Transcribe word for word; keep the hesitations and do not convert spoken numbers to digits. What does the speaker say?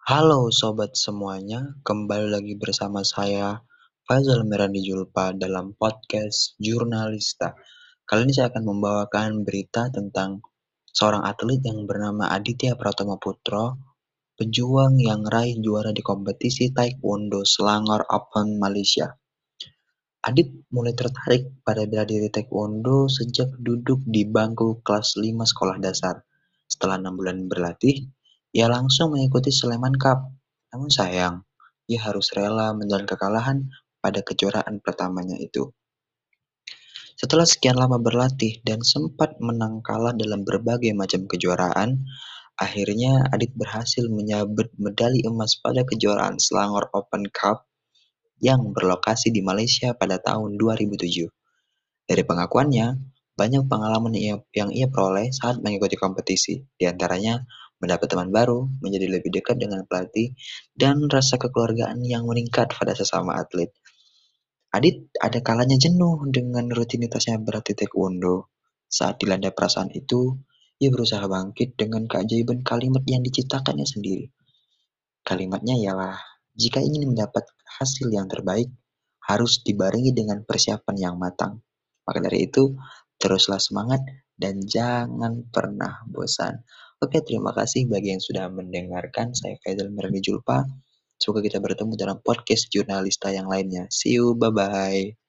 Halo sobat semuanya, kembali lagi bersama saya Faizal Merandi Julpa dalam podcast Jurnalista. Kali ini saya akan membawakan berita tentang seorang atlet yang bernama Aditya Pratama Putro, pejuang yang raih juara di kompetisi Taekwondo Selangor Open Malaysia. Adit mulai tertarik pada bela diri Taekwondo sejak duduk di bangku kelas lima sekolah dasar. Setelah enam bulan berlatih, ia langsung mengikuti Sleman Cup. Namun sayang, ia harus rela menelan kekalahan pada kejuaraan pertamanya itu. Setelah sekian lama berlatih dan sempat menang kalah dalam berbagai macam kejuaraan, akhirnya Adit berhasil menyabet medali emas pada kejuaraan Selangor Open Cup yang berlokasi di Malaysia pada tahun dua ribu tujuh. Dari pengakuannya, banyak pengalaman ia- yang ia peroleh saat mengikuti kompetisi, di antaranya mendapat teman baru, menjadi lebih dekat dengan pelatih, dan rasa kekeluargaan yang meningkat pada sesama atlet. Adit ada kalanya jenuh dengan rutinitasnya berlatih taekwondo. Saat dilanda perasaan itu, ia berusaha bangkit dengan keajaiban kalimat yang diciptakannya sendiri. Kalimatnya ialah, jika ingin mendapat hasil yang terbaik, harus dibarengi dengan persiapan yang matang. Maka dari itu, teruslah semangat dan jangan pernah bosan. Oke, terima kasih bagi yang sudah mendengarkan. Saya Faisal Merani Julpa. Semoga kita bertemu dalam podcast jurnalista yang lainnya. See you, bye-bye.